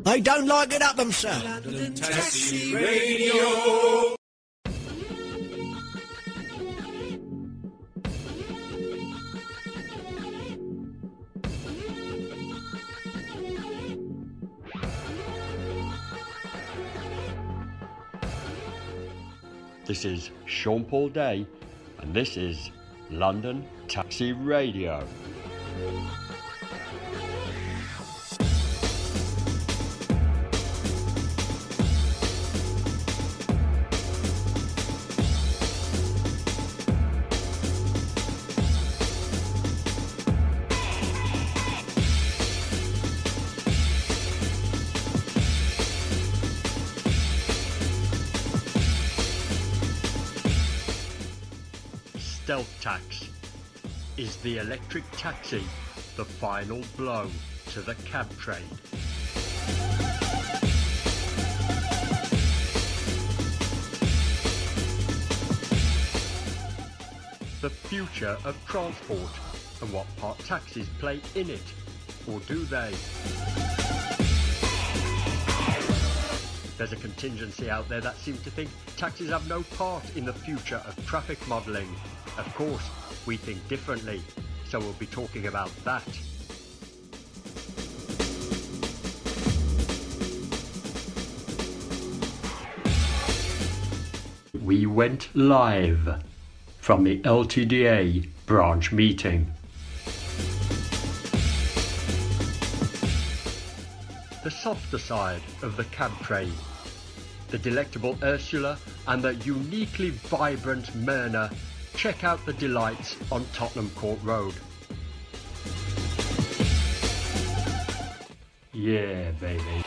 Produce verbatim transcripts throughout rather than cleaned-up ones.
They don't like it up them, sir. London Taxi Radio. This is Sean Paul Day, and this is London Taxi Radio. Stealth Tax. Is the electric taxi the final blow to the cab trade? The future of transport and what part taxis play in it, or do they? There's a contingency out there that seems to think taxis have no part in the future of traffic modelling. Of course, we think differently, so we'll be talking about that. We went live from the L T D A branch meeting. The softer side of the cab trade. The delectable Ursula and the uniquely vibrant Myrna. Check out the delights on Tottenham Court Road. Yeah, baby.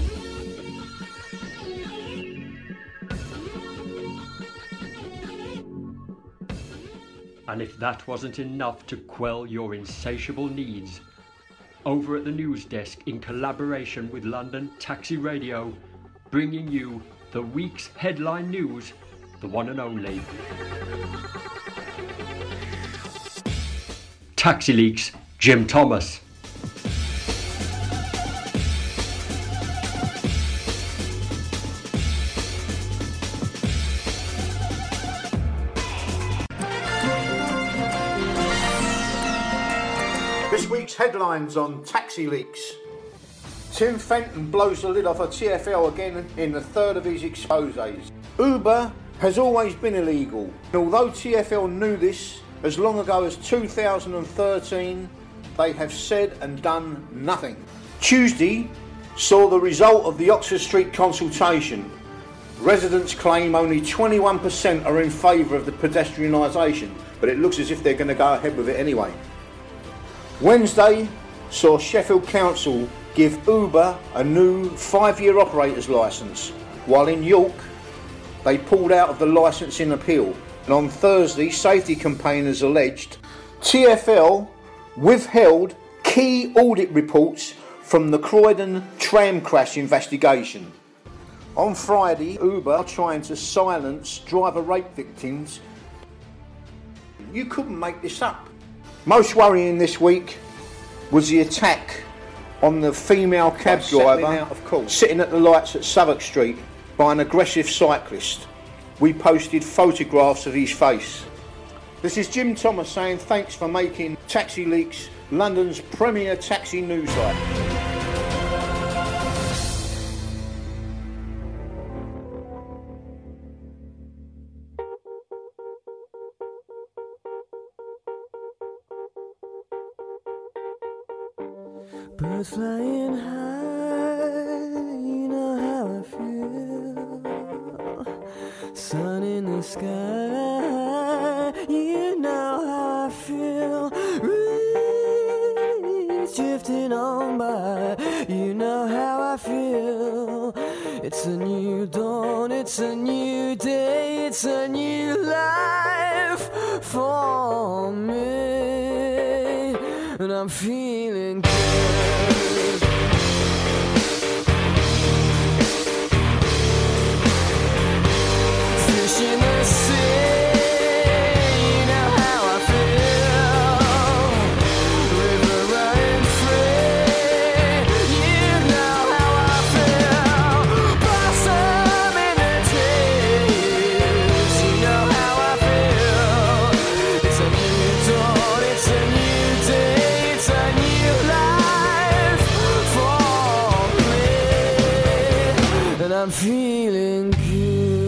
And if that wasn't enough to quell your insatiable needs, over at the news desk in collaboration with London Taxi Radio, bringing you the week's headline news, the one and only Taxi Leaks, Jim Thomas. This week's headlines on Taxi Leaks. Tim Fenton blows the lid off a T F L again in the third of his exposés. Uber has always been illegal. And although T F L knew this as long ago as two thousand thirteen, they have said and done nothing. Tuesday saw the result of the Oxford Street consultation. Residents claim only twenty-one percent are in favour of the pedestrianisation, but it looks as if they're going to go ahead with it anyway. Wednesday saw Sheffield Council give Uber a new five-year operator's licence, while in York they pulled out of the licensing appeal. And on Thursday, safety campaigners alleged T F L withheld key audit reports from the Croydon tram crash investigation. On Friday, Uber are trying to silence driver rape victims. You couldn't make this up. Most worrying this week was the attack on the female cab driver out of course. sitting at the lights at Southwark Street by an aggressive cyclist. We posted photographs of his face. This is Jim Thomas saying thanks for making Taxi Leaks London's premier taxi news site. Birds flying high, you know how I feel. Sun in the sky, you know how I feel. Reeds drifting on by, you know how I feel. It's a new dawn, it's a new day, it's a new life for me. And I'm feeling good. Fish in the sea, you know how I feel. River running free, you know how I feel. I'm feeling good.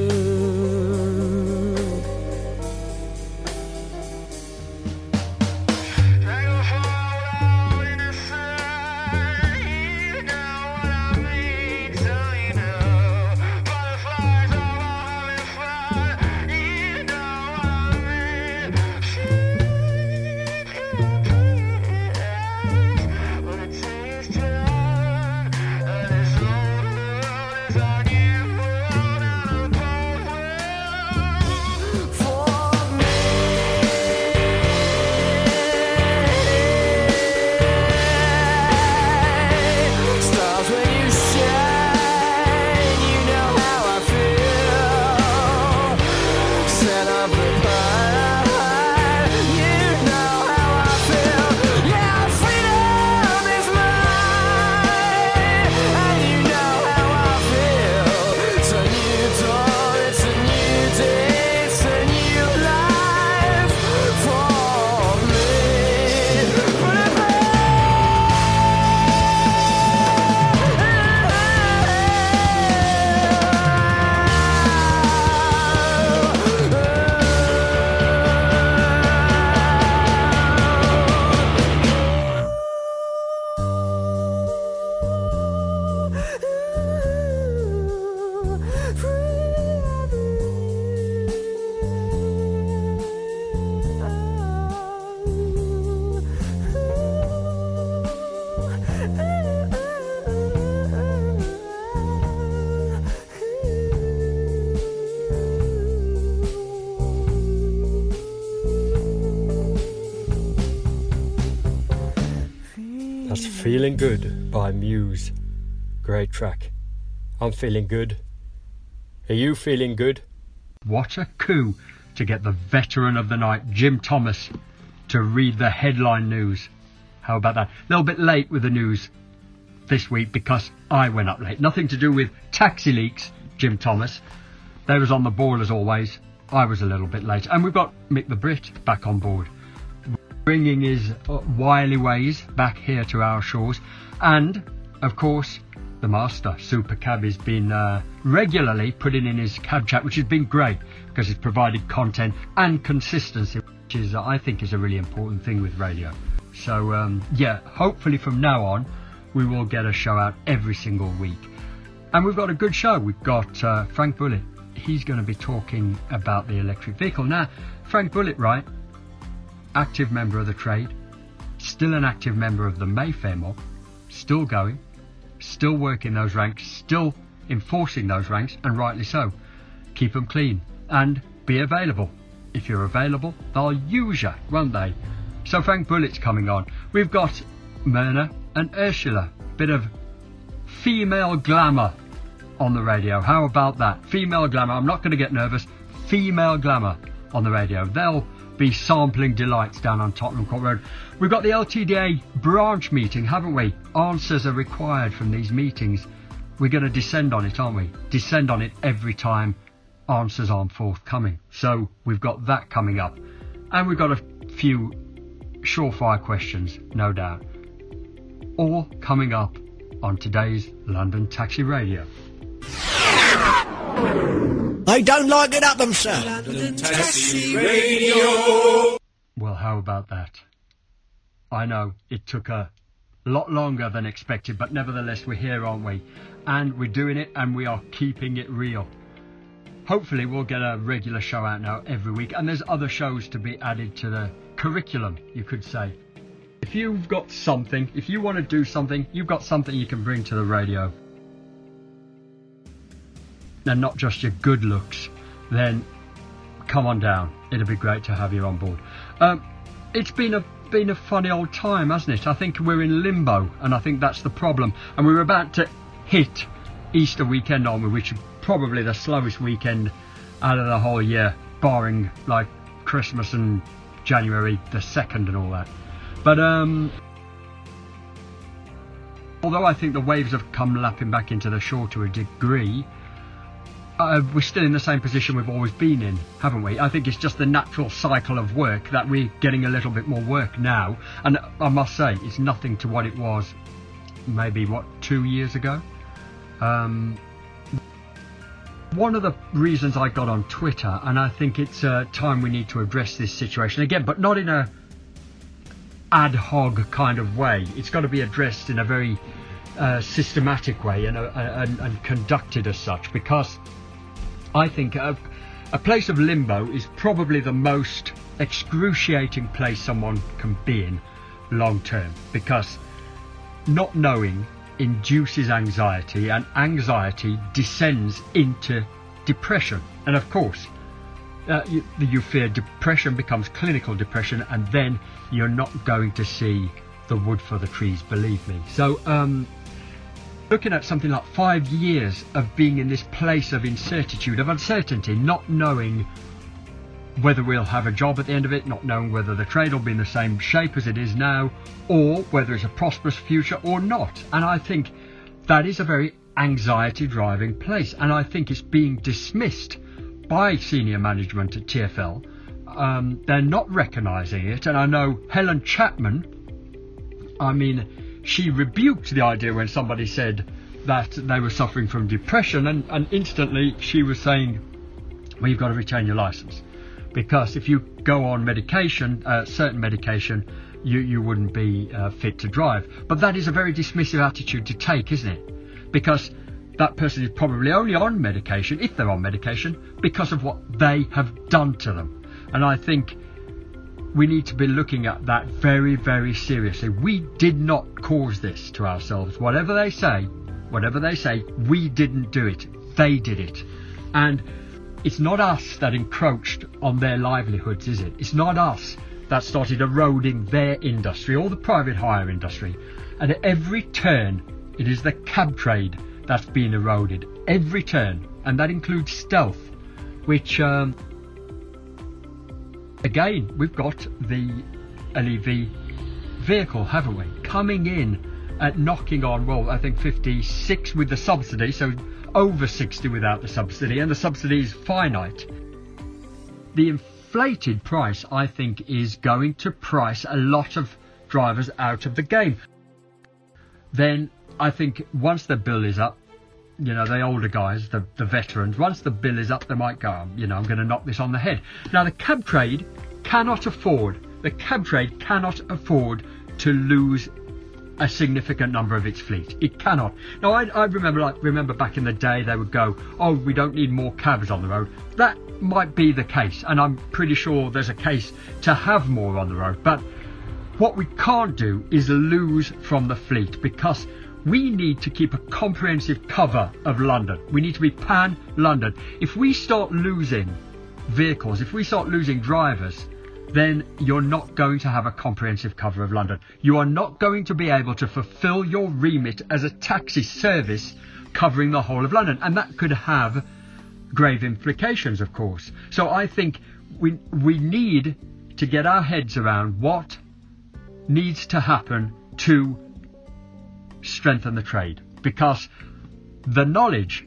That's Feeling Good by Muse. Great track. I'm feeling good. Are you feeling good? What a coup to get the veteran of the night, Jim Thomas, to read the headline news. How about that? A little bit late with the news this week because I went up late. Nothing to do with Taxi Leaks, Jim Thomas. They was on the ball as always. I was a little bit late. And we've got Mick the Brit back on board, bringing his wily ways back here to our shores. And, of course, the master, Super Cab, has been uh, regularly putting in his cab chat, which has been great because it's provided content and consistency, which is, uh, I think, is a really important thing with radio. So, um, yeah, hopefully from now on, we will get a show out every single week. And we've got a good show. We've got uh, Frank Bullitt. He's going to be talking about the electric vehicle. Now, Frank Bullitt, right? Active member of the trade, still an active member of the Mayfair mob, still going, still working those ranks, still enforcing those ranks, and rightly so. Keep them clean and be available. If you're available, they'll use you, won't they? So Frank Bullitt's coming on. We've got Myrna and Ursula, bit of female glamour on the radio. How about that? Female glamour. I'm not going to get nervous. Female glamour on the radio. They'll be sampling delights down on Tottenham Court Road. We've got the L T D A branch meeting, haven't we? Answers are required from these meetings. We're going to descend on it, aren't we? Descend on it every time answers aren't forthcoming. So we've got that coming up. And we've got a few surefire questions, no doubt. All coming up on today's London Taxi Radio. They don't like it up them, sir. London Taxi Radio. Well, how about that? I know it took a lot longer than expected, but nevertheless we're here, aren't we? And we're doing it, and we are keeping it real. Hopefully we'll get a regular show out now every week, and there's other shows to be added to the curriculum, you could say. If you've got something, if you want to do something, you've got something you can bring to the radio, and not just your good looks, then come on down. It'll be great to have you on board. Um, it's been a been a funny old time, hasn't it? I think we're in limbo, and I think that's the problem. And we're about to hit Easter weekend on, which is probably the slowest weekend out of the whole year, barring like Christmas and January the second and all that. But um, although I think the waves have come lapping back into the shore to a degree, Uh, we're still in the same position we've always been in, haven't we? I think it's just the natural cycle of work that we're getting a little bit more work now. And I must say, it's nothing to what it was maybe, what, two years ago? Um, One of the reasons I got on Twitter, and I think it's uh, time we need to address this situation again, but not in a ad hoc kind of way. It's got to be addressed in a very uh, systematic way and, uh, and, and conducted as such, because I think a, a place of limbo is probably the most excruciating place someone can be in long term, because not knowing induces anxiety, and anxiety descends into depression. And of course, uh, you, you fear depression becomes clinical depression, and then you're not going to see the wood for the trees, believe me. So um, looking at something like five years of being in this place of incertitude, of uncertainty, not knowing whether we'll have a job at the end of it, not knowing whether the trade will be in the same shape as it is now, or whether it's a prosperous future or not. And I think that is a very anxiety driving place, and I think it's being dismissed by senior management at T F L. Um, they're not recognising it, and I know Helen Chapman, I mean, she rebuked the idea when somebody said that they were suffering from depression, and, and instantly she was saying, well, you've got to retain your licence. Because if you go on medication, uh, certain medication, you, you wouldn't be uh, fit to drive. But that is a very dismissive attitude to take, isn't it? Because that person is probably only on medication, if they're on medication, because of what they have done to them. And I think we need to be looking at that very, very seriously. We did not cause this to ourselves. Whatever they say, whatever they say, we didn't do it. They did it. And it's not us that encroached on their livelihoods, is it? It's not us that started eroding their industry or the private hire industry. And at every turn, it is the cab trade that's being eroded. Every turn. And that includes Stealth, which, um, again, we've got the L E V vehicle, haven't we? Coming in at knocking on, well, I think fifty-six with the subsidy, so over sixty without the subsidy, and the subsidy is finite. The inflated price, I think, is going to price a lot of drivers out of the game. Then I think once the bill is up, you know, the older guys, the, the veterans, once the bill is up, they might go, you know, I'm going to knock this on the head. Now, the cab trade cannot afford, the cab trade cannot afford to lose a significant number of its fleet. It cannot. Now, I, I remember, like, remember back in the day, they would go, oh, we don't need more cabs on the road. That might be the case, and I'm pretty sure there's a case to have more on the road. But what we can't do is lose from the fleet, because we need to keep a comprehensive cover of London. We need to be pan-London. If we start losing vehicles, if we start losing drivers, then you're not going to have a comprehensive cover of London. You are not going to be able to fulfil your remit as a taxi service covering the whole of London. And that could have grave implications, of course. So I think we we need to get our heads around what needs to happen to strengthen the trade, because the knowledge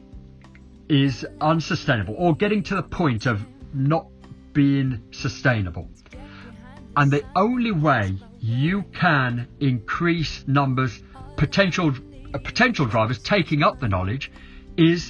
is unsustainable, or getting to the point of not being sustainable. And the only way you can increase numbers, potential uh, potential drivers taking up the knowledge, is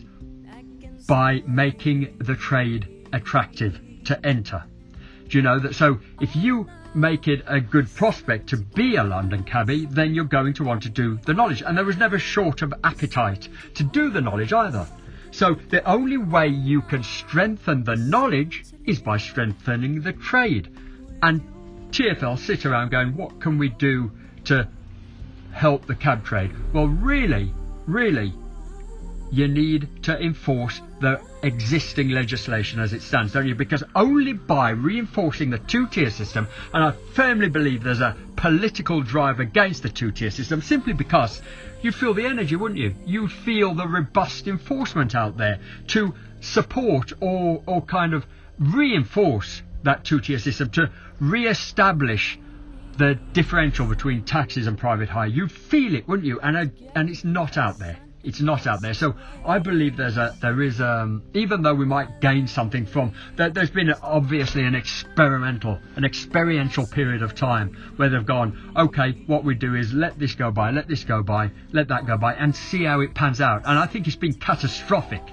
by making the trade attractive to enter. Do you know that? So if you make it a good prospect to be a London cabbie, then you're going to want to do the knowledge. And there was never short of appetite to do the knowledge either. So the only way you can strengthen the knowledge is by strengthening the trade. And T F L sit around going, what can we do to help the cab trade? Well, really, really, you need to enforce the existing legislation as it stands, don't you? Because only by reinforcing the two-tier system, and I firmly believe there's a political drive against the two-tier system, simply because you'd feel the energy, wouldn't you? You'd feel the robust enforcement out there to support or, or kind of reinforce that two-tier system, to re-establish the differential between taxis and private hire. You'd feel it, wouldn't you? And, uh, and it's not out there. It's not out there. So I believe there's a, there is, um, even though we might gain something from, there, there's been obviously an experimental, an experiential period of time where they've gone, okay, what we do is let this go by, let this go by, let that go by, and see how it pans out. And I think it's been catastrophic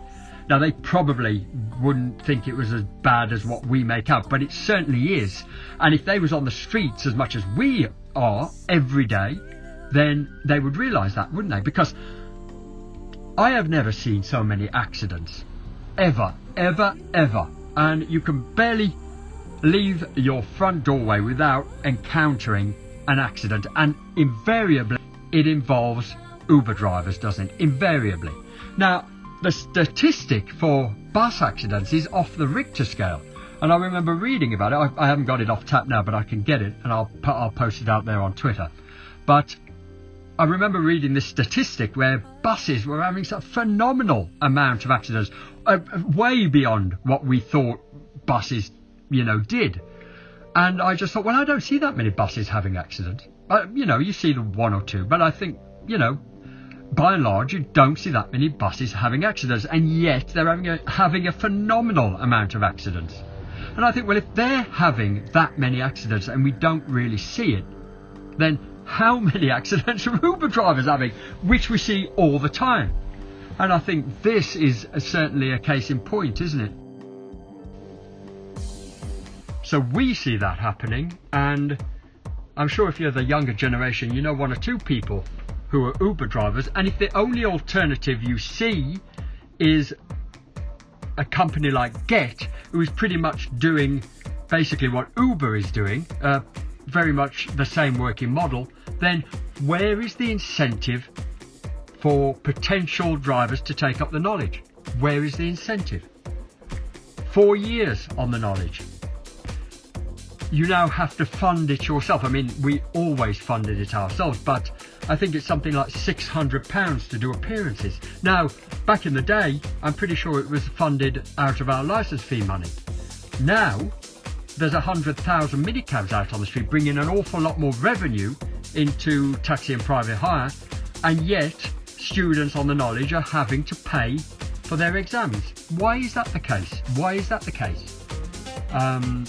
Now, they probably wouldn't think it was as bad as what we make out, but it certainly is. And if they was on the streets as much as we are every day, then they would realise that, wouldn't they? Because I have never seen so many accidents. Ever, ever, ever. And you can barely leave your front doorway without encountering an accident. And invariably, it involves Uber drivers, doesn't it? Invariably. Now, the statistic for bus accidents is off the Richter scale. And I remember reading about it. I, I haven't got it off tap now, but I can get it, and I'll, I'll post it out there on Twitter. But I remember reading this statistic where buses were having such a phenomenal amount of accidents, uh, way beyond what we thought buses, you know, did. And I just thought, well, I don't see that many buses having accidents. Uh, you know, you see the one or two, but I think, you know, by and large, you don't see that many buses having accidents, and yet they're having a, having a phenomenal amount of accidents. And I think, well, if they're having that many accidents and we don't really see it, then how many accidents are Uber drivers having, which we see all the time? And I think this is certainly a case in point, isn't it? So we see that happening, and I'm sure if you're the younger generation, you know one or two people who are Uber drivers, and if the only alternative you see is a company like Get, who is pretty much doing basically what Uber is doing, uh, very much the same working model, then where is the incentive for potential drivers to take up the knowledge? Where is the incentive? Four years on the knowledge. You now have to fund it yourself. I mean, we always funded it ourselves, but I think it's something like six hundred pounds to do appearances. Now, back in the day, I'm pretty sure it was funded out of our licence fee money. Now, there's one hundred thousand minicabs out on the street, bringing an awful lot more revenue into taxi and private hire, and yet students on the knowledge are having to pay for their exams. Why is that the case? Why is that the case? Um,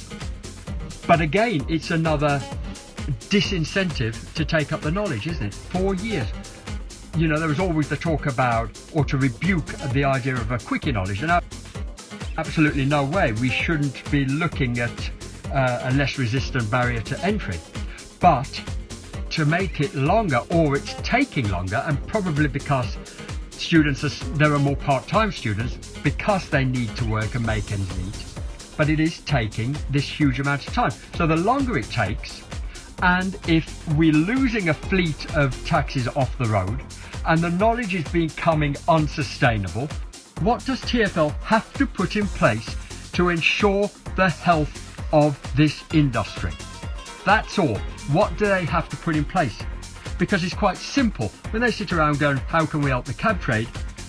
but again, it's another disincentive to take up the knowledge, isn't it? Four years. You know, there was always the talk about, or to rebuke the idea of a quickie knowledge, and absolutely no way. We shouldn't be looking at uh, a less resistant barrier to entry. But to make it longer, or it's taking longer, and probably because students, are, there are more part-time students, because they need to work and make ends meet, but it is taking this huge amount of time. So the longer it takes, and if we're losing a fleet of taxis off the road, and the knowledge is becoming unsustainable, what does T F L have to put in place to ensure the health of this industry? That's all. What do they have to put in place? Because it's quite simple. When they sit around going, how can we help the cab trade?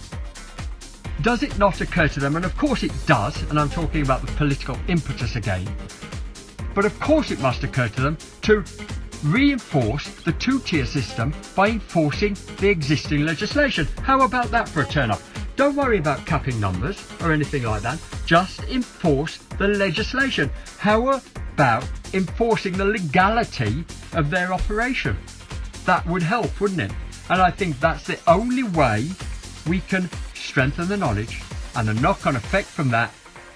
Does it not occur to them, and of course it does, and I'm talking about the political impetus again, but of course it must occur to them to reinforce the two-tier system by enforcing the existing legislation. How about that for a turn-up? Don't worry about capping numbers or anything like that. Just enforce the legislation. How about enforcing the legality of their operation? That would help, wouldn't it? And I think that's the only way we can strengthen the knowledge, and the knock-on effect from that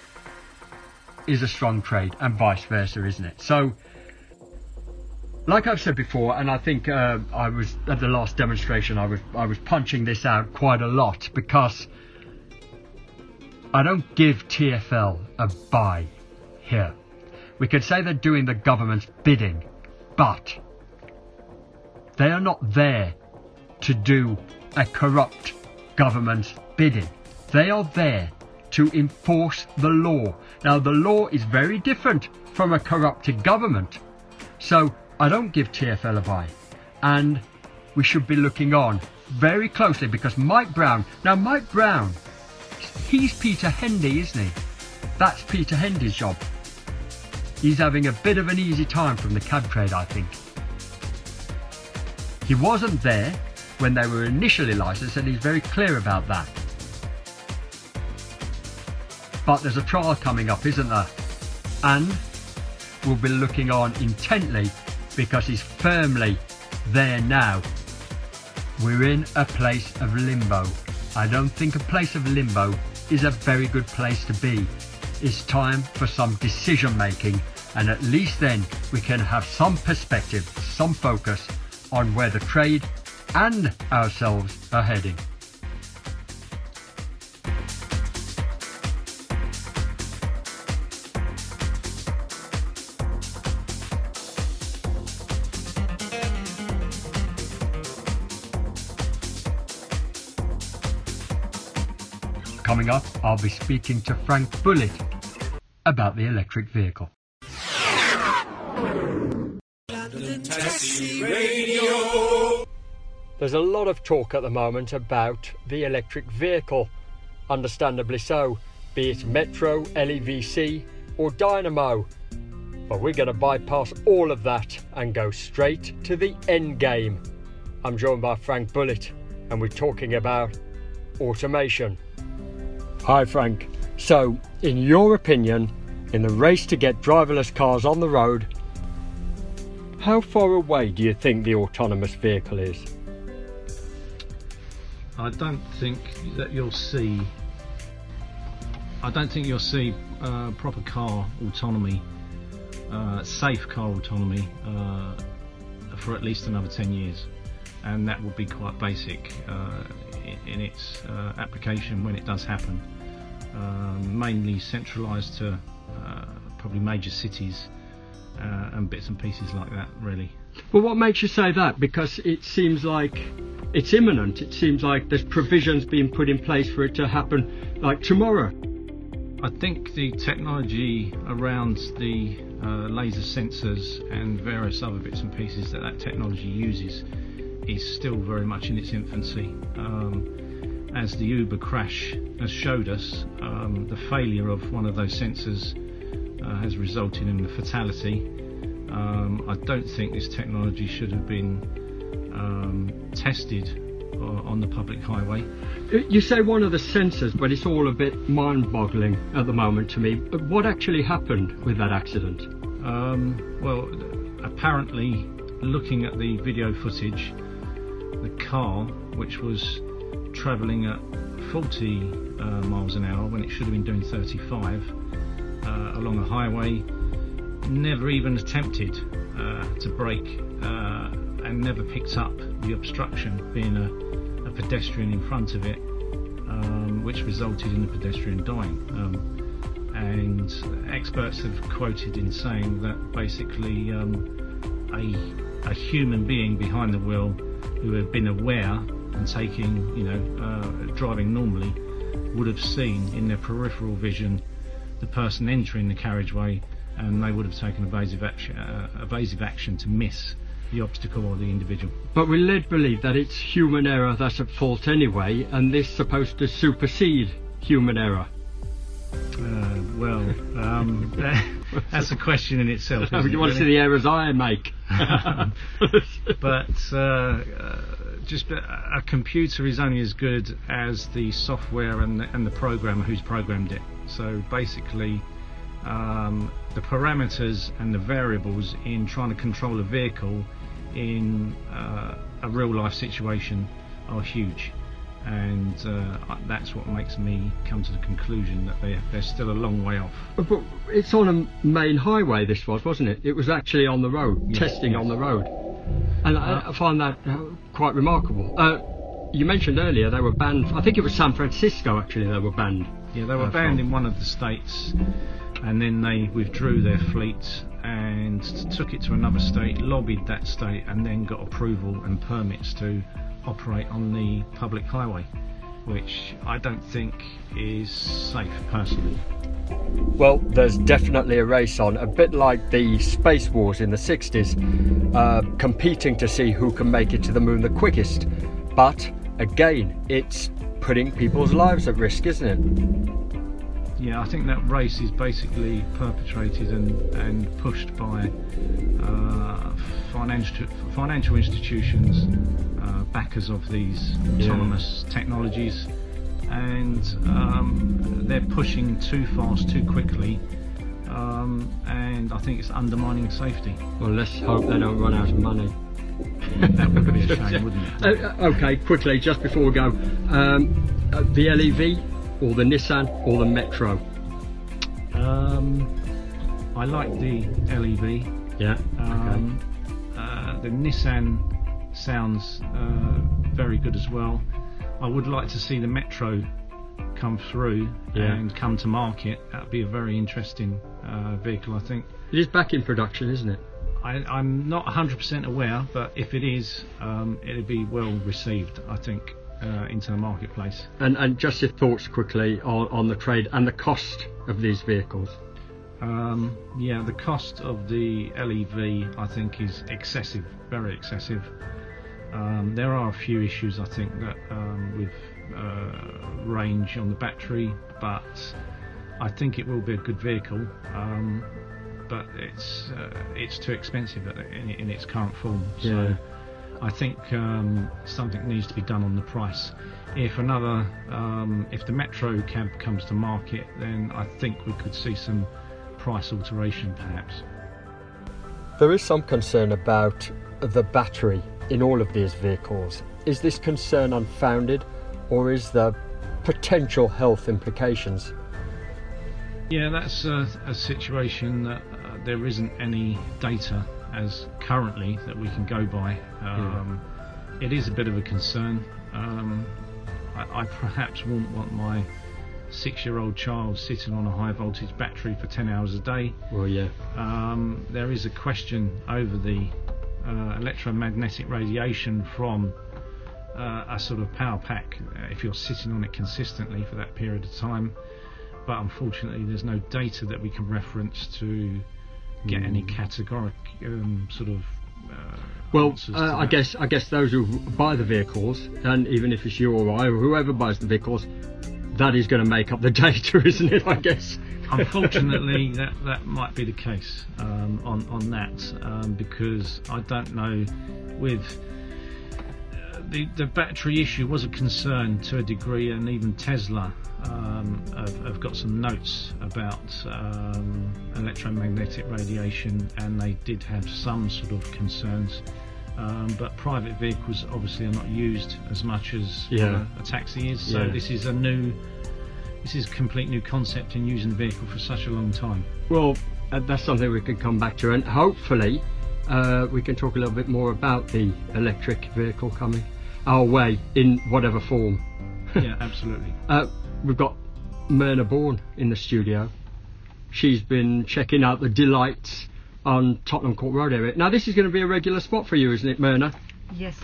is a strong trade, and vice versa, isn't it? So, like I've said before, and I think uh, I was at the last demonstration, I was I was punching this out quite a lot, because I don't give T F L a buy here. We could say they're doing the government's bidding, but they are not there to do a corrupt government's bidding. They are there to enforce the law. Now, the law is very different from a corrupted government. So I don't give T F L a buy, and we should be looking on very closely, because Mike Brown, now Mike Brown, he's Peter Hendy, isn't he? That's Peter Hendy's job. He's having a bit of an easy time from the cab trade, I think. He wasn't there when they were initially licensed, and he's very clear about that. But there's a trial coming up, isn't there? And we'll be looking on intently, because he's firmly there now. We're in a place of limbo. I don't think a place of limbo is a very good place to be. It's time for some decision making, and at least then we can have some perspective, some focus on where the trade and ourselves are heading. Coming up, I'll be speaking to Frank Bullitt about the electric vehicle. London Taxi Radio. There's a lot of talk at the moment about the electric vehicle, understandably so, be it Metro, L E V C or Dynamo. But we're going to bypass all of that and go straight to the end game. I'm joined by Frank Bullitt and we're talking about automation. Hi Frank. So, in your opinion, in the race to get driverless cars on the road, how far away do you think the autonomous vehicle is? I don't think that you'll see I don't think you'll see uh, proper car autonomy, uh, safe car autonomy uh, for at least another ten years, and that would be quite basic uh, in, in its uh, application when it does happen. Um, mainly centralised to uh, probably major cities uh, and bits and pieces like that, really. Well, what makes you say that? Because it seems like it's imminent. It seems like there's provisions being put in place for it to happen like tomorrow. I think the technology around the uh, laser sensors and various other bits and pieces that that technology uses is still very much in its infancy. Um, as the Uber crash has showed us, um, the failure of one of those sensors uh, has resulted in a fatality. Um, I don't think this technology should have been um, tested uh, on the public highway. You say one of the sensors, but it's all a bit mind-boggling at the moment to me. But what actually happened with that accident? Um, well, apparently, looking at the video footage, the car, which was travelling at forty uh, miles an hour when it should have been doing thirty-five uh, along a highway, never even attempted uh, to brake uh, and never picked up the obstruction, being a, a pedestrian in front of it, um, which resulted in the pedestrian dying. Um, and experts have quoted in saying that basically um, a, a human being behind the wheel who had been aware and taking, you know, uh, driving normally, would have seen in their peripheral vision the person entering the carriageway, and they would have taken evasive action, uh, evasive action to miss the obstacle or the individual. But we're led to believe that it's human error that's at fault anyway, and this is supposed to supersede human error. Uh, well, um, that's a question in itself. You it, want really? to see the errors I make? But uh, uh, just a computer is only as good as the software and the, and the programmer who's programmed it. So basically, um, the parameters and the variables in trying to control a vehicle in uh, a real life situation are huge. And uh, that's what makes me come to the conclusion that they, they're still a long way off. But it's on a main highway, this was, wasn't it? It was actually on the road, yes, testing yes. on the road. And uh, I, I find that uh, quite remarkable. Uh, you mentioned earlier they were banned, I think it was San Francisco actually they were banned. Yeah, they were uh, banned from. in one of the states, and then they withdrew their fleet and took it to another state, lobbied that state, and then got approval and permits to operate on the public highway, which I don't think is safe personally. Well, there's definitely a race on, a bit like the space wars in the sixties, uh, competing to see who can make it to the moon the quickest. But again, it's putting people's lives at risk, isn't it? Yeah, I think that race is basically perpetrated and, and pushed by uh, financial financial institutions, uh, backers of these autonomous yeah. technologies, and um, they're pushing too fast, too quickly, um, and I think it's undermining safety. Well, let's hope they don't run out of money. That would be a shame, wouldn't it? Uh, okay, quickly, just before we go, um, uh, the L E V, or the Nissan, or the Metro? Um, I like the L E V. Yeah. Um, Okay. uh, the Nissan sounds uh, very good as well. I would like to see the Metro come through Yeah. and come to market. That would be a very interesting uh, vehicle, I think. It is back in production, isn't it? I, I'm not one hundred percent aware, but if it is, um, it'll be well received, I think, uh, into the marketplace. And and just your thoughts quickly on, on the trade and the cost of these vehicles. Um, yeah, the cost of the L E V, I think, is excessive, very excessive. Um, there are a few issues, I think, that um, with uh, range on the battery, but I think it will be a good vehicle. Um, but it's uh, it's too expensive in, in its current form. So Yeah. I think um, something needs to be done on the price. If another, um, if the Metro cab comes to market, then I think we could see some price alteration, perhaps. There is some concern about the battery in all of these vehicles. Is this concern unfounded, or is there potential health implications? Yeah, that's a, a situation that uh, there isn't any data as currently that we can go by. Um, yeah. It is a bit of a concern. Um, I, I perhaps wouldn't want my six-year-old child sitting on a high voltage battery for ten hours a day. Well, yeah. Um, there is a question over the uh, electromagnetic radiation from uh, a sort of power pack uh, if you're sitting on it consistently for that period of time. But unfortunately there's no data that we can reference to get mm. any categoric um, sort of uh, well uh, I guess I guess those who buy the vehicles, and even if it's you or I or whoever buys the vehicles, that is going to make up the data, isn't it, I guess? Unfortunately that, that might be the case um, on, on that um, because I don't know with uh, the, the battery issue was a concern to a degree, and even Tesla Um, have, have got some notes about um, electromagnetic radiation, and they did have some sort of concerns, um, but private vehicles obviously are not used as much as yeah. a, a taxi is, so yeah. this is a new this is a complete new concept in using the vehicle for such a long time. Well, uh, that's something we can come back to, and hopefully uh, we can talk a little bit more about the electric vehicle coming our way in whatever form. Yeah, absolutely. uh, We've got Myrna Bourne in the studio. She's been checking out the delights on Tottenham Court Road area. Now, this is going to be a regular spot for you, isn't it, Myrna? Yes.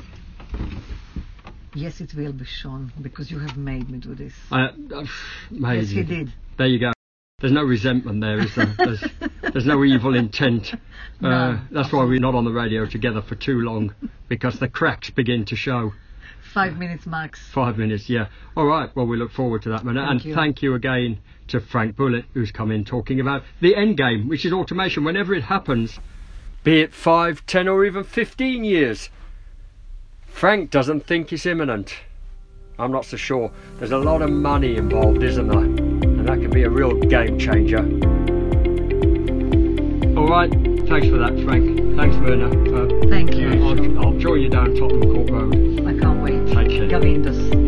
Yes, it will be, Sean, because you have made me do this. Uh, uh, made yes, you. he did. There you go. There's no resentment there, is there? There's, there's no evil intent. No, uh, that's why we're not on the radio together for too long, because the cracks begin to show. Five minutes max. Five minutes, yeah. All right, well, we look forward to that, Myrna. Thank and you. Thank you again to Frank Bullitt, who's come in talking about the end game, which is automation. Whenever it happens, be it five, ten or even fifteen years, Frank doesn't think it's imminent. I'm not so sure. There's a lot of money involved, isn't there? And that can be a real game changer. All right, thanks for that, Frank. Thanks, Myrna. Uh, Thank you. uh, I'll, I'll join you down Tottenham Court Road. I can't wait. Take care. Gavindos.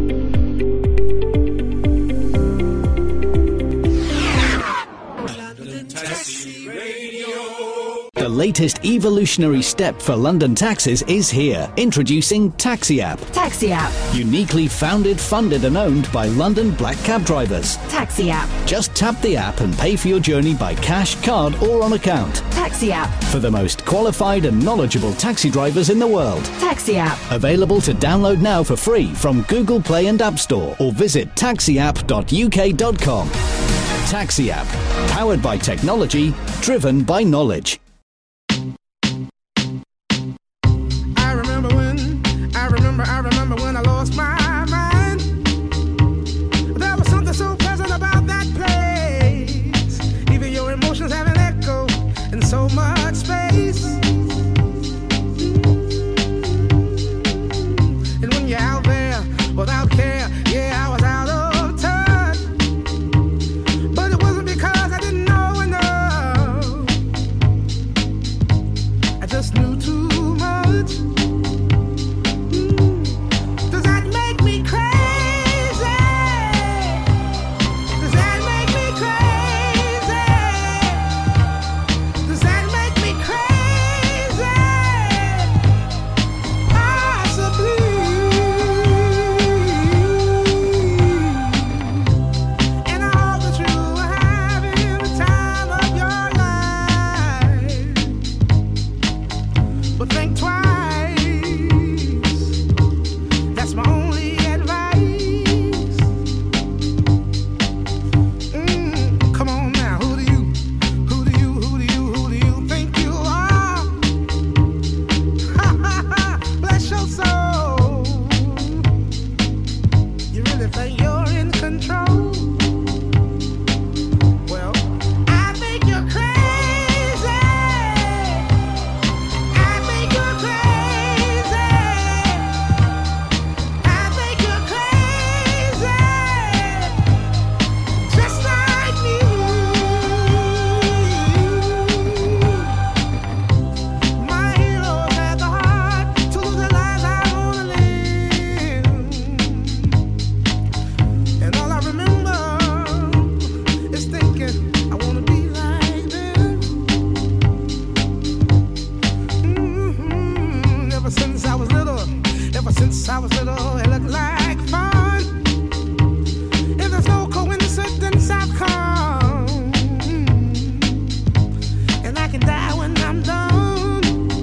The latest evolutionary step for London taxis is here. Introducing Taxi App. Taxi App. Uniquely founded, funded and owned by London black cab drivers. Taxi App. Just tap the app and pay for your journey by cash, card or on account. Taxi App. For the most qualified and knowledgeable taxi drivers in the world. Taxi App. Available to download now for free from Google Play and App Store, or visit taxi app dot u k dot com. Taxi App. Powered by technology, driven by knowledge. I remember when, I remember, I remember when I lost my mind. There was something so pleasant about that place. Even your emotions have an echo in so much space. And when you're out there without care, yeah, I was out of touch. But it wasn't because I didn't know enough. I just knew too much. was little, it looked like fun. If there's no coincidence, I've come, and I can die when I'm done.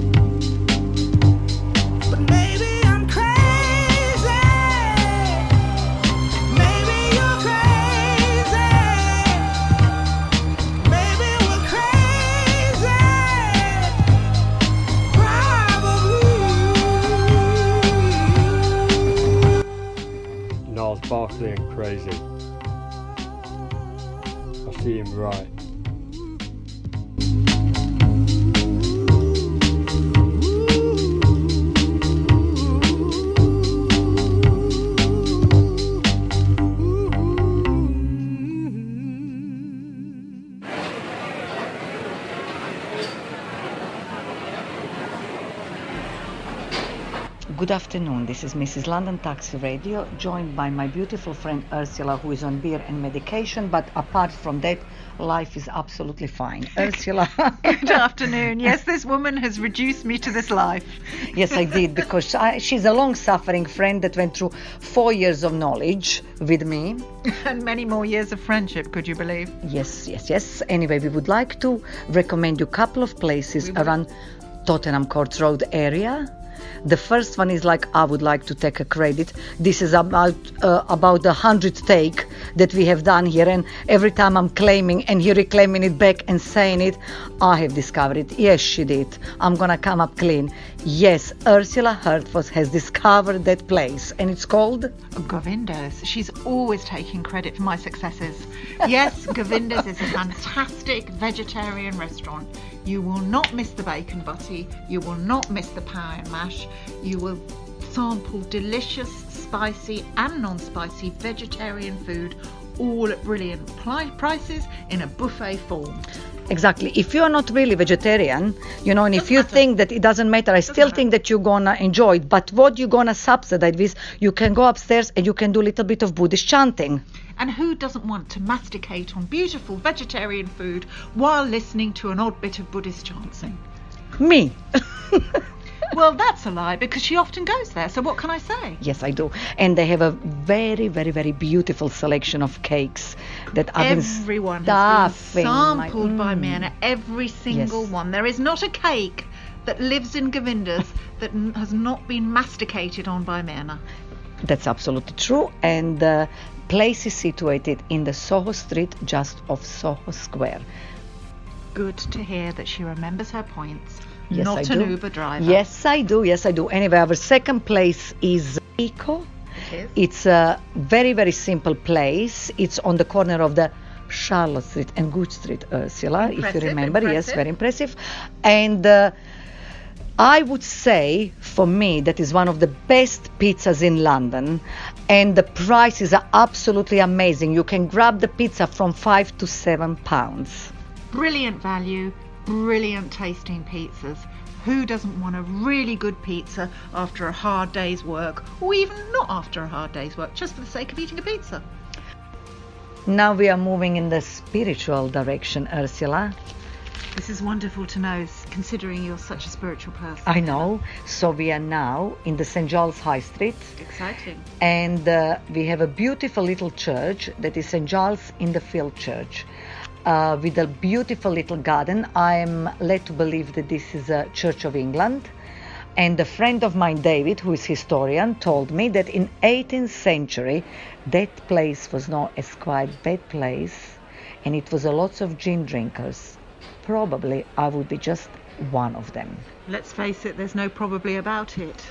But maybe I'm crazy. Maybe you're crazy. Maybe we're crazy. Probably. Gnarls Barkley and Crazy. I see him right. Good afternoon, this is Missus London Taxi Radio, joined by my beautiful friend Ursula, who is on beer and medication, but apart from that, life is absolutely fine. Ursula. Good afternoon. Yes, this woman has reduced me to this life. Yes, I did, because I, she's a long-suffering friend that went through four years of knowledge with me. And many more years of friendship, could you believe? Yes, yes, yes. Anyway, we would like to recommend you a couple of places around Tottenham Court Road area. The first one is like, I would like to take a credit. This is about uh, about the hundredth take that we have done here, and every time I'm claiming and you're reclaiming it back and saying it, I have discovered it. Yes, she did. I'm gonna come up clean. Yes, Ursula Hertford has discovered that place, and it's called Govinda's. She's always taking credit for my successes. Yes, Govinda's is a fantastic vegetarian restaurant. You will not miss the bacon butty. You will not miss the pie and mash. You will sample delicious, spicy and non-spicy vegetarian food, all at brilliant pli- prices in a buffet form. Exactly. If you're not really vegetarian, you know, and if you think that it doesn't matter, I still think that you're gonna enjoy it. But what you're gonna subsidize with, you can go upstairs and you can do a little bit of Buddhist chanting. And who doesn't want to masticate on beautiful vegetarian food while listening to an odd bit of Buddhist chanting? Me. Well, that's a lie, because she often goes there, so what can I say? Yes, I do. And they have a very, very, very beautiful selection of cakes that I've Everyone been has been stuffing sampled my, by mm. me, and every single Yes. one. There is not a cake that lives in Govinda's that n- has not been masticated on by Myrna. That's absolutely true. And the place is situated in the Soho Street, just off Soho Square. Good to hear that she remembers her points. Yes, not I an do. Uber driver. Yes, I do. Yes, I do. Anyway, our second place is Eco. It is. It's a very, very simple place. It's on the corner of the Charlotte Street and Good Street, Ursula, if Impressive, you remember. Yes, impressive. very impressive. And uh, I would say, for me, that is one of the best pizzas in London. And the prices are absolutely amazing. You can grab the pizza from five to seven pounds. Brilliant value, brilliant tasting pizzas. Who doesn't want a really good pizza after a hard day's work, or even not after a hard day's work, just for the sake of eating a pizza? Now we are moving in the spiritual direction, Ursula. This is wonderful to know, considering you're such a spiritual person. I know. So we are now in the Saint Giles High Street. Exciting. And uh, we have a beautiful little church that is Saint Giles in the Field Church. Uh, with a beautiful little garden. I'm led to believe that this is a Church of England. And a friend of mine, David, who is historian, told me that in eighteenth century that place was known as quite bad place, and it was a lots of gin drinkers. Probably I would be just one of them. Let's face it, there's no probably about it.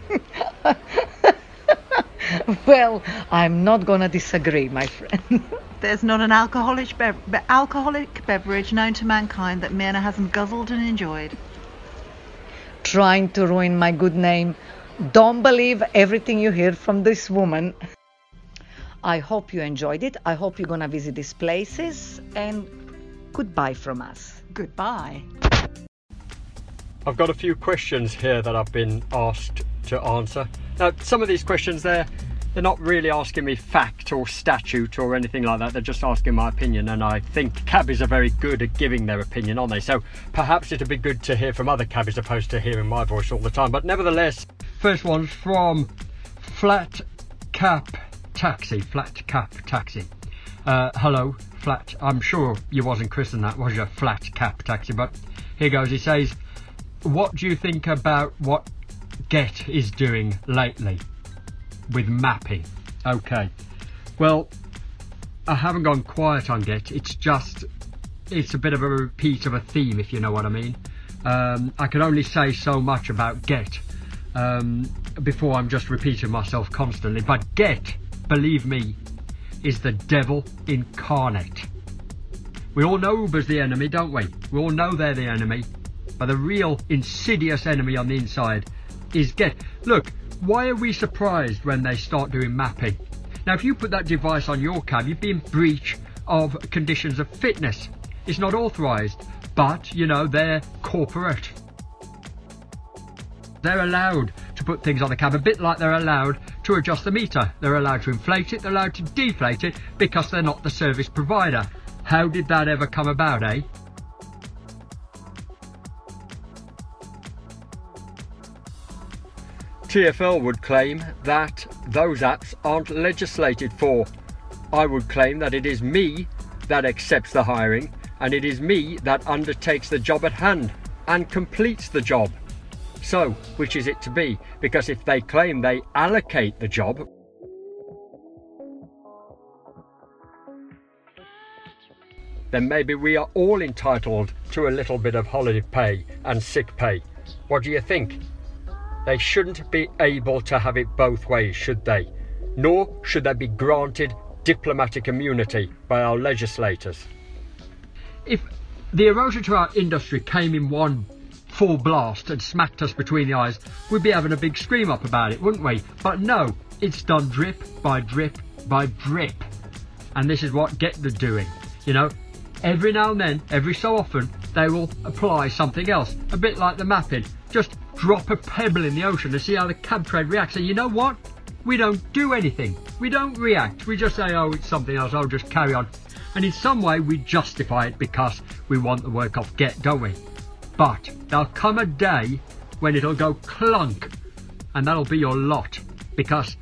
Well, I'm not gonna disagree, my friend. There's not an alcoholic, bev- be- alcoholic beverage known to mankind that Myrna hasn't guzzled and enjoyed. Trying to ruin my good name. Don't believe everything you hear from this woman. I hope you enjoyed it. I hope you're gonna visit these places, and goodbye from us. Goodbye. I've got a few questions here that I've been asked to answer. Now, some of these questions there, they're not really asking me fact or statute or anything like that. They're just asking my opinion, and I think cabbies are very good at giving their opinion, aren't they? So perhaps it'd be good to hear from other cabbies opposed to hearing my voice all the time. But nevertheless, first one's from Flat Cap Taxi, Flat Cap Taxi. Uh, hello, Flat. I'm sure you wasn't christened that, was you? Flat Cap Taxi. But here goes. He says, what do you think about what Get is doing lately with mapping? Okay. Well, I haven't gone quiet on Get. It's just, it's a bit of a repeat of a theme, if you know what I mean. Um, I can only say so much about Get um, before I'm just repeating myself constantly. But Get, believe me, is the devil incarnate. We all know Uber's the enemy, don't we? We all know they're the enemy. But the real insidious enemy on the inside is Get. Look, why are we surprised when they start doing mapping? Now, if you put that device on your cab, you'd be in breach of conditions of fitness. It's not authorised, but, you know, they're corporate. They're allowed to put things on the cab, a bit like they're allowed to adjust the meter. They're allowed to inflate it, they're allowed to deflate it, because they're not the service provider. How did that ever come about, eh? T F L would claim that those apps aren't legislated for. I would claim that it is me that accepts the hiring, and it is me that undertakes the job at hand and completes the job. So, which is it to be? Because if they claim they allocate the job, then maybe we are all entitled to a little bit of holiday pay and sick pay. What do you think? They shouldn't be able to have it both ways, should they? Nor should they be granted diplomatic immunity by our legislators. If the erosion to our industry came in one full blast and smacked us between the eyes, we'd be having a big scream up about it, wouldn't we? But no, it's done drip by drip by drip. And this is what Get are doing. You know, every now and then, every so often, they will apply something else. A bit like the mapping. Just drop a pebble in the ocean to see how the cab trade reacts. And you know what? We don't do anything. We don't react. We just say, oh, it's something else. I'll just carry on. And in some way, we justify it because we want the work off Get, don't we? But there'll come a day when it'll go clunk, and that'll be your lot. Because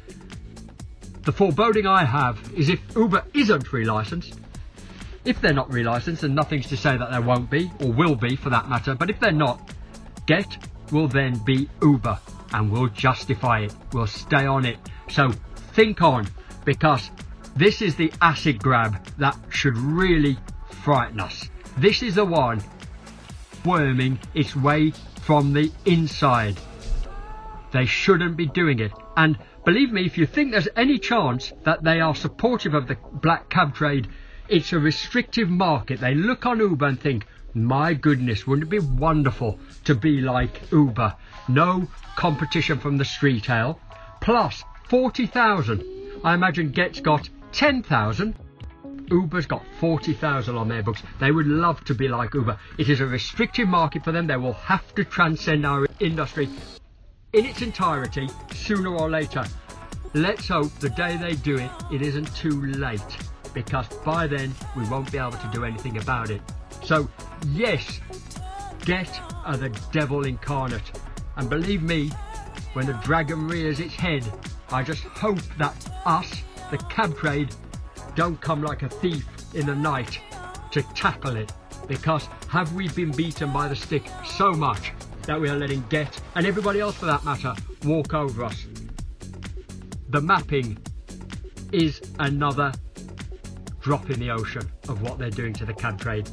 the foreboding I have is if Uber isn't relicensed, if they're not relicensed, and nothing's to say that they won't be, or will be for that matter, but if they're not, Get will then be Uber, and we'll justify it. We'll stay on it. So think on, because this is the acid grab that should really frighten us. This is the one worming its way from the inside. They shouldn't be doing it. And believe me, if you think there's any chance that they are supportive of the black cab trade, it's a restrictive market. They look on Uber and think, my goodness, wouldn't it be wonderful to be like Uber? No competition from the street hale. Plus forty thousand. I imagine Get's got ten thousand. Uber's got forty thousand on their books. They would love to be like Uber. It is a restrictive market for them. They will have to transcend our industry in its entirety sooner or later. Let's hope the day they do it, it isn't too late, because by then we won't be able to do anything about it. So yes, Get are the devil incarnate, and believe me, when the dragon rears its head, I just hope that us, the cab trade, don't come like a thief in the night to tackle it, because have we been beaten by the stick so much that we are letting Get, and everybody else for that matter, walk over us. The mapping is another drop in the ocean of what they're doing to the cab trade.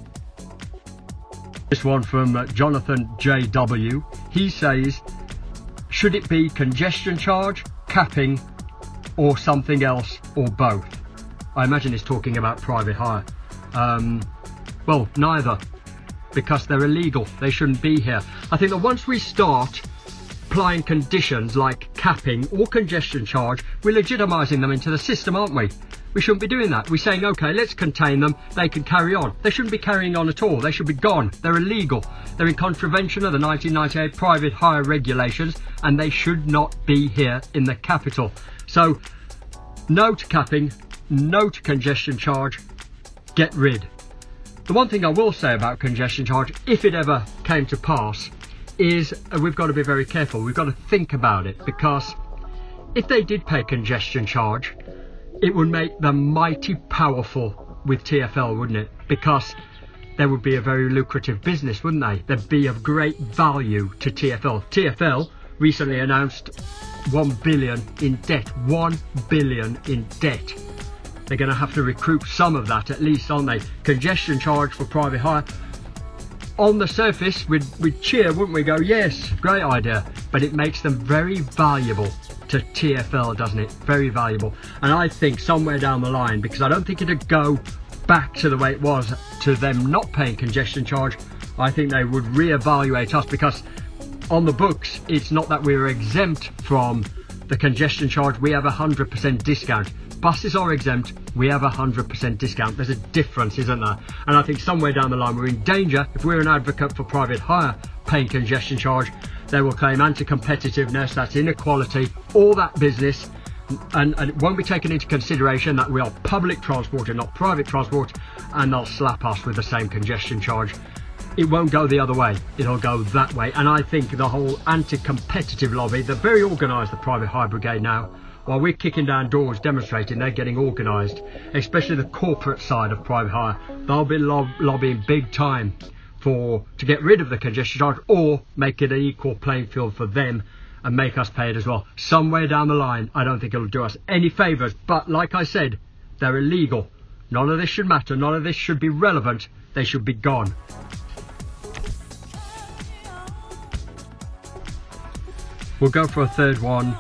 This one from uh, Jonathan J W. He says, should it be congestion charge, capping, or something else, or both? I imagine he's talking about private hire. Um, well, neither, because they're illegal. They shouldn't be here. I think that once we start applying conditions like capping or congestion charge, we're legitimising them into the system, aren't we? We shouldn't be doing that. We're saying, okay, let's contain them. They can carry on. They shouldn't be carrying on at all. They should be gone. They're illegal. They're in contravention of the nineteen ninety-eight private hire regulations, and they should not be here in the capital. So, no to capping, no to congestion charge, get rid. The one thing I will say about congestion charge, if it ever came to pass, is uh, we've got to be very careful. We've got to think about it, because if they did pay congestion charge, it would make them mighty powerful with T F L, wouldn't it? Because they would be a very lucrative business, wouldn't they? They'd be of great value to T F L. T F L recently announced one billion in debt. One billion in debt. They're going to have to recoup some of that at least, aren't they? Congestion charge for private hire. On the surface, we'd, we'd cheer, wouldn't we? Go, yes, great idea. But it makes them very valuable to T F L, doesn't it? Very valuable. And I think somewhere down the line, because I don't think it'd go back to the way it was to them not paying congestion charge, I think they would re-evaluate us, because on the books, it's not that we're exempt from the congestion charge. We have a one hundred percent discount. Buses are exempt, we have a one hundred percent discount. There's a difference, isn't there? And I think somewhere down the line we're in danger. If we're an advocate for private hire paying congestion charge, they will claim anti-competitiveness, that's inequality, all that business, and, and it won't be taken into consideration that we are public transport and not private transport, and they'll slap us with the same congestion charge. It won't go the other way, it'll go that way. And I think the whole anti-competitive lobby, they're very organised, the private hire brigade now. While we're kicking down doors demonstrating, they're getting organised, especially the corporate side of private hire. They'll be lob lobbying big time for to get rid of the congestion charge, or make it an equal playing field for them and make us pay it as well. Somewhere down the line, I don't think it'll do us any favours, but like I said, they're illegal. None of this should matter, none of this should be relevant, they should be gone. We'll go for a third one.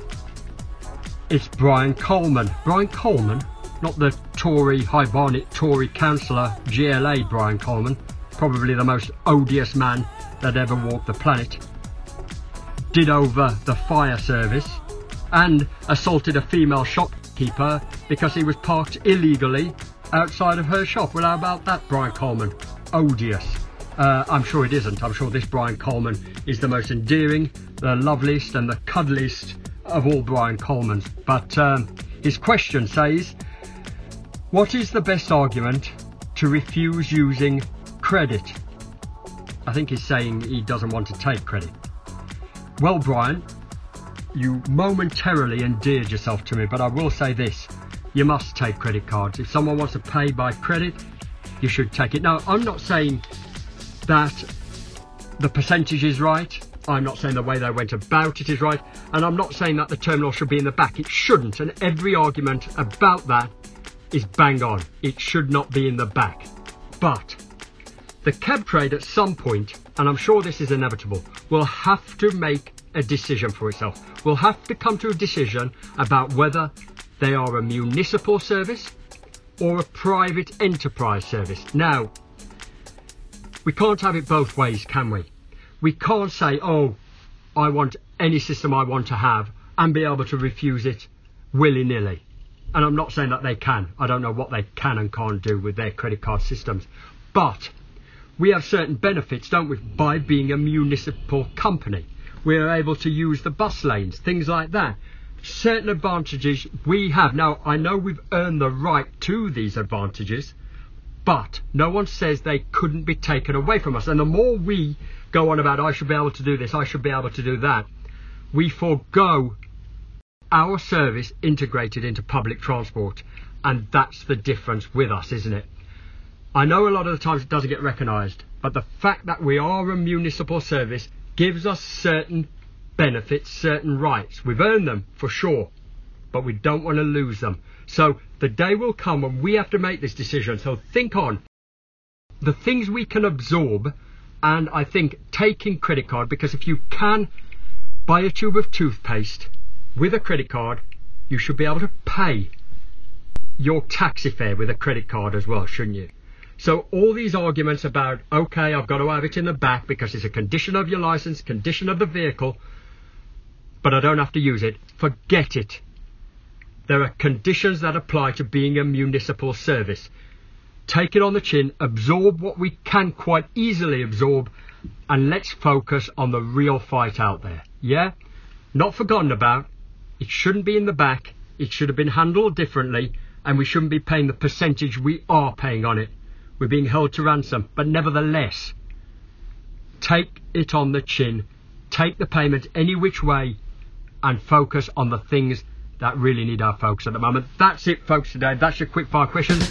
It's Brian Coleman. Brian Coleman, not the Tory, High Barnet Tory councillor, G L A Brian Coleman, probably the most odious man that ever walked the planet, did over the fire service and assaulted a female shopkeeper because he was parked illegally outside of her shop. Well, how about that, Brian Coleman? Odious. Uh, I'm sure it isn't. I'm sure this Brian Coleman is the most endearing, the loveliest and the cuddliest of all Brian Colemans. But um, his question says, what is the best argument to refuse using credit? I think he's saying he doesn't want to take credit. Well, Brian, you momentarily endeared yourself to me, but I will say this, you must take credit cards. If someone wants to pay by credit, you should take it. Now, I'm not saying that the percentage is right, I'm not saying the way they went about it is right, and I'm not saying that the terminal should be in the back. It shouldn't, and every argument about that is bang on. It should not be in the back. But the cab trade at some point, and I'm sure this is inevitable, will have to make a decision for itself. Will have to come to a decision about whether they are a municipal service or a private enterprise service. Now, we can't have it both ways, can we? We can't say, oh, I want any system I want to have and be able to refuse it willy-nilly. And I'm not saying that they can. I don't know what they can and can't do with their credit card systems. But we have certain benefits, don't we, by being a municipal company. We're able to use the bus lanes, things like that. Certain advantages we have. Now, I know we've earned the right to these advantages, but no one says they couldn't be taken away from us. And the more we go on about, I should be able to do this, I should be able to do that, we forego our service integrated into public transport. And that's the difference with us, isn't it? I know a lot of the times it doesn't get recognised, but the fact that we are a municipal service gives us certain benefits, certain rights. We've earned them, for sure, but we don't want to lose them. So the day will come when we have to make this decision. So think on the things we can absorb, and I think taking credit card, because if you can buy a tube of toothpaste with a credit card, you should be able to pay your taxi fare with a credit card as well, shouldn't you? So all these arguments about, okay, I've got to have it in the back because it's a condition of your licence, condition of the vehicle, but I don't have to use it, forget it. There are conditions that apply to being a municipal service. Take it on the chin, absorb what we can quite easily absorb, and let's focus on the real fight out there. Yeah? Not forgotten about. It shouldn't be in the back. It should have been handled differently, and we shouldn't be paying the percentage we are paying on it. We're being held to ransom, but nevertheless, take it on the chin. Take the payment any which way, and focus on the things that really need our focus at the moment. That's it, folks, today. That's your quick fire questions.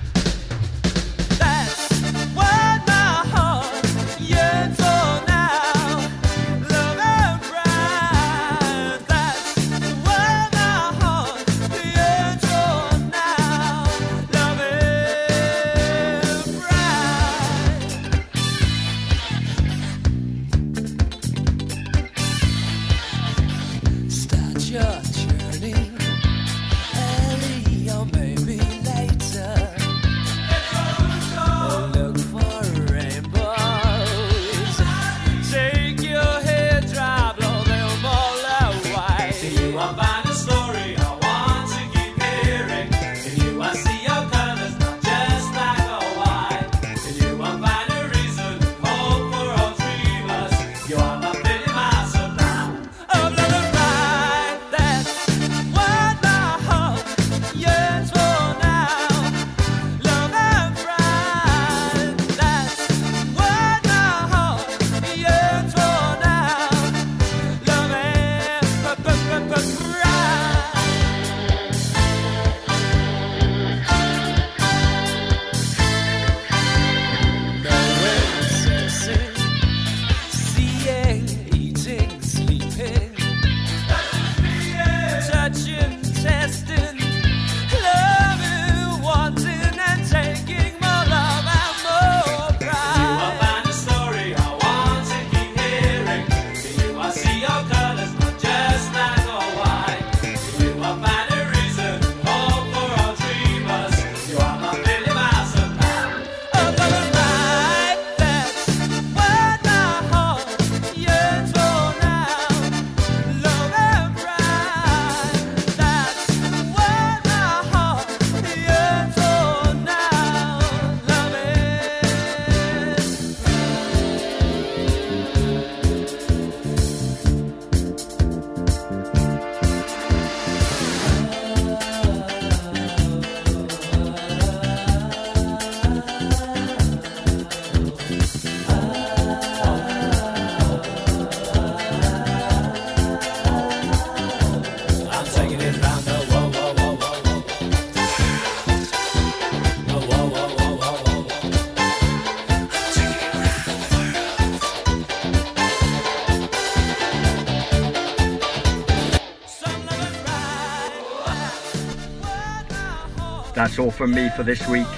That's all from me for this week.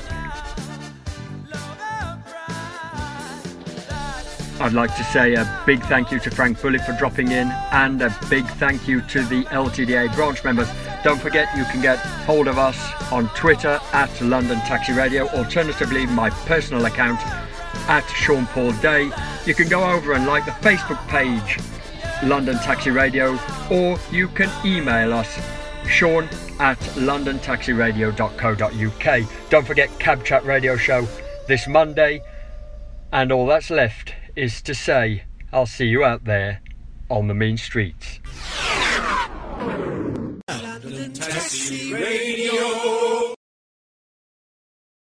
I'd like to say a big thank you to Frank Bullitt for dropping in, and a big thank you to the L T D A branch members. Don't forget, you can get hold of us on Twitter at London Taxi Radio, alternatively my personal account at Sean Paul Day. You can go over and like the Facebook page London Taxi Radio, or you can email us Sean at london taxi radio dot co dot uk. Don't forget Cab Chat Radio Show this Monday, and all that's left is to say I'll see you out there on the mean streets. London Taxi Radio.